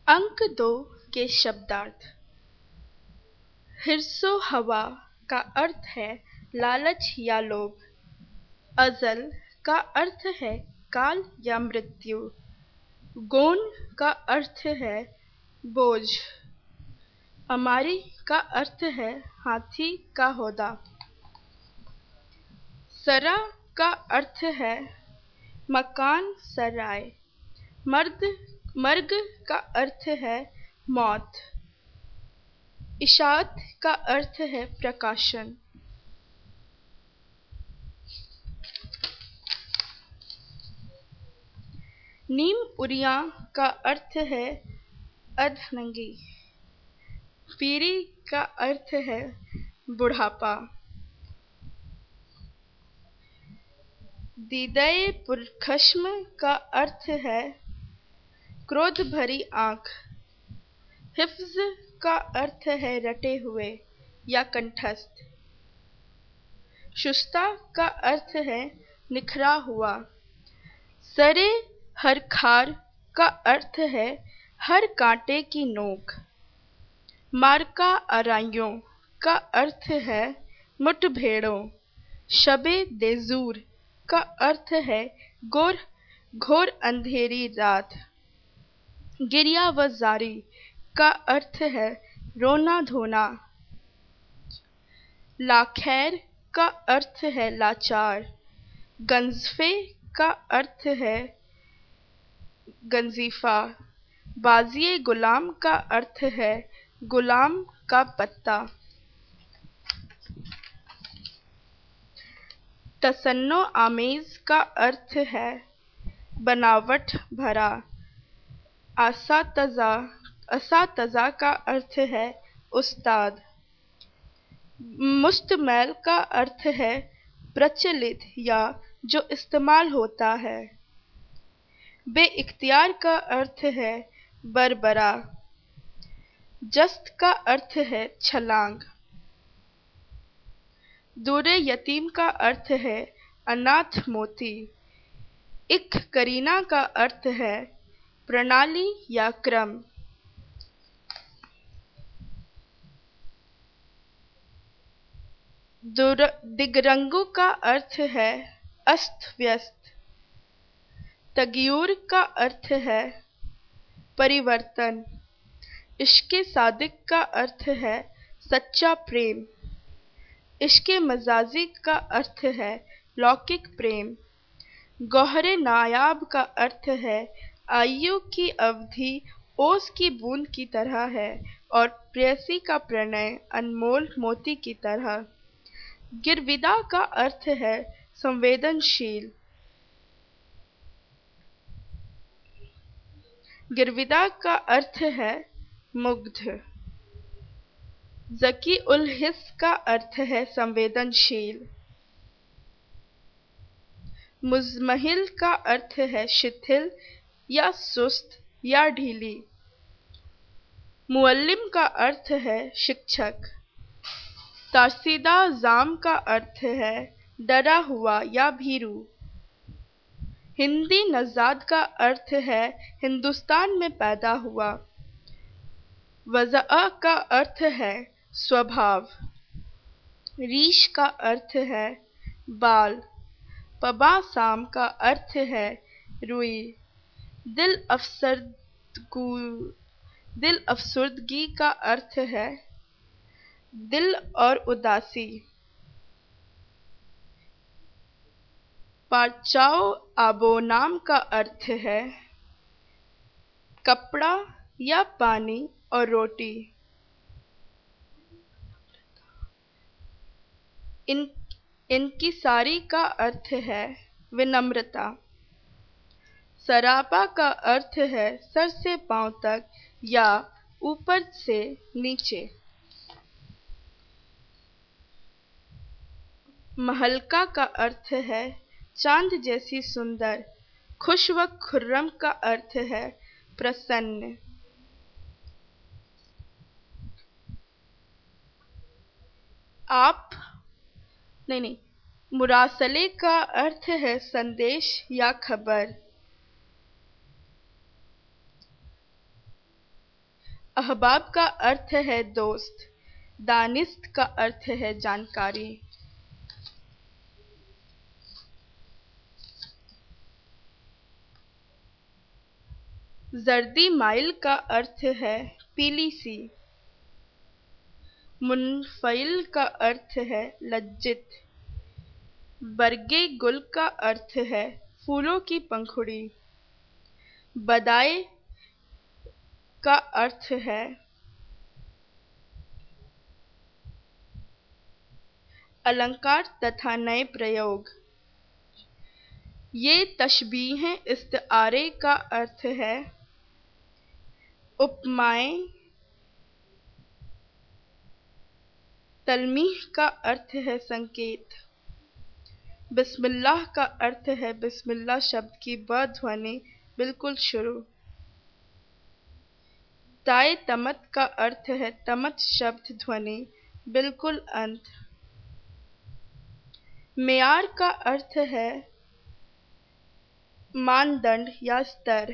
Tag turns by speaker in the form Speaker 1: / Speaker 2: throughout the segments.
Speaker 1: अंक 2 के शब्दार्थ। हिर्सो हवा का अर्थ है लालच या लोभ। अजल का अर्थ है काल या मृत्यु। गोन का अर्थ है बोझ। अमारी का अर्थ है हाथी का होदा। सरा का अर्थ है मकान सराय। मर्ग का अर्थ है मौत। इशात का अर्थ है प्रकाशन। नीम उरिया का अर्थ है अधनंगी। पीरी का अर्थ है बुढ़ापा। दीदय पुरखश्म का अर्थ है क्रोध भरी आंख। हिफ्ज का अर्थ है रटे हुए या कंठस्थ। शुस्ता का अर्थ है निखरा हुआ। सरे हर खार का अर्थ है हर कांटे की नोक। मार्का आराइयों का अर्थ है मुठभेड़ों। शबे देजूर का अर्थ है घोर अंधेरी रात। गिरिया व जारी का अर्थ है रोना धोना। लाखैर का अर्थ है लाचार। गंजफे का अर्थ है गंजीफा। बाजिए गुलाम का अर्थ है गुलाम का पत्ता। तसन्नो आमेज का अर्थ है बनावट भरा। असातज़ा का अर्थ है उस्ताद। मुस्तमैल का अर्थ है प्रचलित या जो इस्तेमाल होता है। बेइख्तियार का अर्थ है बरबरा। जस्त का अर्थ है छलांग। दूरे यतीम का अर्थ है अनाथ मोती। इक करीना का अर्थ है प्रणाली या क्रम। दिगरंगु का अर्थ है अस्त व्यस्त। तगयूर का अर्थ है परिवर्तन। इश्के सादिक का अर्थ है सच्चा प्रेम। इश्के मजाजी का अर्थ है लौकिक प्रेम। गौहरे नायाब का अर्थ है आयु की अवधि ओस की बूंद की तरह है और प्रेयसी का प्रणय अनमोल मोती की तरह। गिरविदा का अर्थ है संवेदनशील। गिरविदा का अर्थ है मुग्ध। ज़की उल हिस्स का अर्थ है संवेदनशील। मुज़महिल का अर्थ है शिथिल या सुस्त या ढीली। मुअल्लिम का अर्थ है शिक्षक। तारसीदा जाम का अर्थ है डरा हुआ या भीरू। हिंदी नज़ाद का अर्थ है हिंदुस्तान में पैदा हुआ। वज़अ का अर्थ है स्वभाव। रीश का अर्थ है बाल। पबासाम का अर्थ है रुई। दिल अफसुर्दगी का अर्थ है दिल और उदासी। पाचाओ आबो नाम का अर्थ है कपड़ा या पानी और रोटी। इनकिसारी का अर्थ है विनम्रता। सरापा का अर्थ है सर से पांव तक या ऊपर से नीचे। महलका का अर्थ है चांद जैसी सुंदर। खुश व खुर्रम का अर्थ है प्रसन्न। मुरासले का अर्थ है संदेश या खबर। अहबाब का अर्थ है दोस्त, दानिस्त का अर्थ है जानकारी। जर्दी माइल का अर्थ है पीली सी। मुनफइल का अर्थ है लज्जित। बरगे गुल का अर्थ है फूलों की पंखुड़ी। बदाए का अर्थ है अलंकार तथा नए प्रयोग। ये तशबीहें इस्तिआरे का अर्थ है उपमाएं। तलमीह का अर्थ है संकेत। बिस्मिल्लाह का अर्थ है बिस्मिल्लाह शब्द की ब ध्वनि बिल्कुल शुरू। ताए तमत का अर्थ है तमत शब्द ध्वनि बिल्कुल अंत। मेयार का अर्थ है मानदंड या स्तर।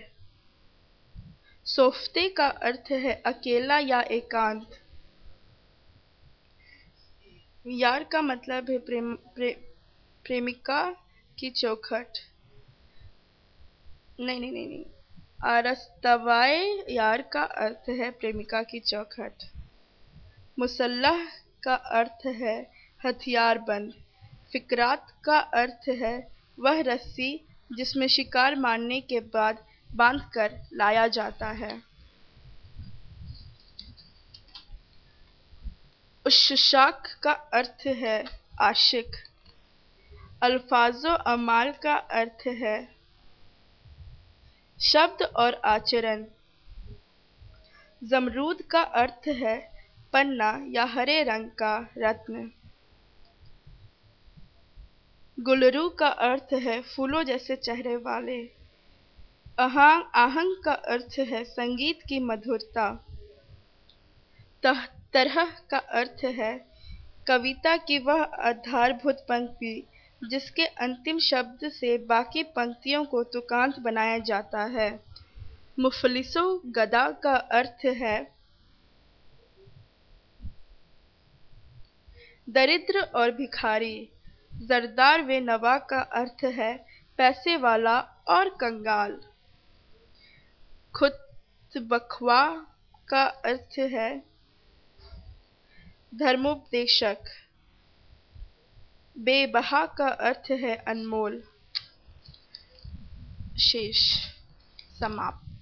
Speaker 1: सोफ्ते का अर्थ है अकेला या एकांत। यार का मतलब है प्रेमिका की चौखट। नहीं। आरस्तवाए यार का अर्थ है प्रेमिका की चौखट। मुसल्लह का अर्थ है हथियारबंद। फिकरात का अर्थ है वह रस्सी जिसमें शिकार मारने के बाद बांधकर लाया जाता है। उश्शाक का अर्थ है आशिक। अल्फाजो अमाल का अर्थ है शब्द और आचरण। जमरूद का अर्थ है पन्ना या हरे रंग का रत्न। गुलरू का अर्थ है फूलों जैसे चेहरे वाले। आहंग का अर्थ है संगीत की मधुरता। तरह का अर्थ है कविता की वह आधारभूत पंक्ति जिसके अंतिम शब्द से बाकी पंक्तियों को तुकांत बनाया जाता है। मुफलिसो गदा का अर्थ है दरिद्र और भिखारी। जरदार व नवा का अर्थ है पैसे वाला और कंगाल। खुतबख्वा का अर्थ है धर्मोपदेशक। बेबहा का अर्थ है अनमोल। शेष समाप्त।